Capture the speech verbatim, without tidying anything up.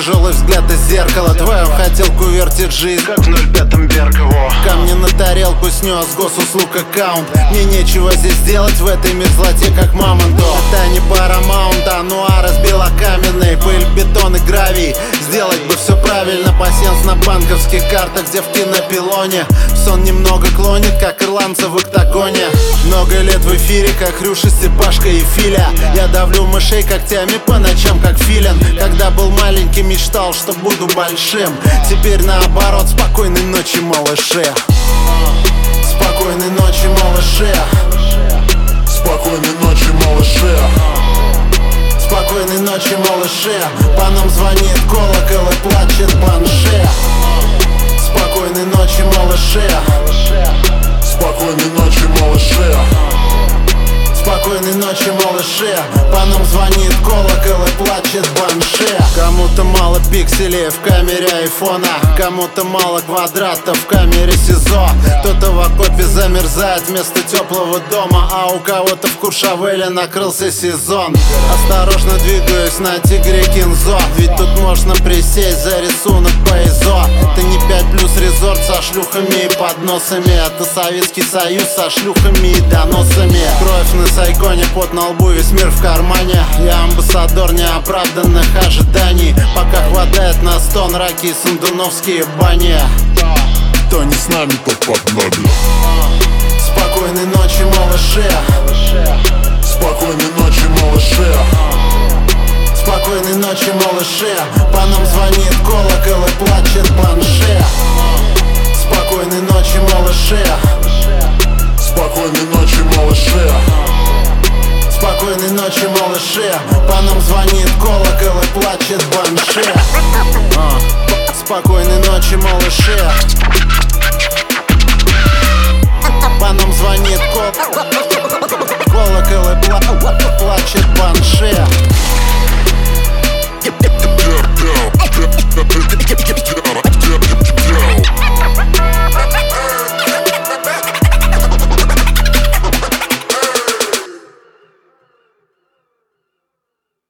тяжелый взгляд из зеркала. Твою хотелку вертит жизнь, как в ноль пятом Беркову. Камни на тарелку снес, госуслуг аккаунт. Мне нечего здесь делать в этой мерзлоте, как мамонту. Это не Paramount, а нуар разбила каменный. Пыль, бетон и гравий. Сделать бы все правильно. Пасьянс на банковских картах, девки на пилоне. Сон немного клонит, как ирландцы в октагоне. Много лет в эфире, как Рюша, Степашка и Филя. Я давлю мышей когтями по ночам, как филин. Когда был маленький, мечтал, что буду большим. Теперь наоборот, спокойной ночи, малыши. Спокойной ночи, малыши. Спокойной ночи, малыши. Спокойной ночи, малыши. По нам звонит колокол и плачет банши. Спокойной ночи, малыши. Спокойной ночи, малыши. Спокойной ночи, малыши. По нам звонит колокол и плачет банши. Кому-то мало пикселей в камере айфона, кому-то мало квадратов в камере СИЗО. Кто-то в окопе замерзает вместо теплого дома, а у кого-то в Куршавеле накрылся сезон. Осторожно двигаюсь на Тигре Кинзо, ведь тут можно присесть за рисунок по ИЗО. Это не пять плюс резорт со шлюхами и подносами, это Советский Союз со шлюхами и доносами. Кровь на сайконе, пот на лбу, весь мир в кармане. Я амбассадор неоправданных ожиданий. Пока хватает на стон раки и сандуновские бани. Кто не с нами, тот под нами. Спокойной ночи, малыши. Спокойной ночи, малыши. Спокойной ночи, малыши. По нам звонит колокол и плачет банши. Спокойной ночи, малыши. Спокойной ночи, малыши. Спокойной ночи, малыши. По нам звонит колокол и плачет банши. а. Спокойной ночи, малыши. По нам звонит кол колокол и пла плачет банши.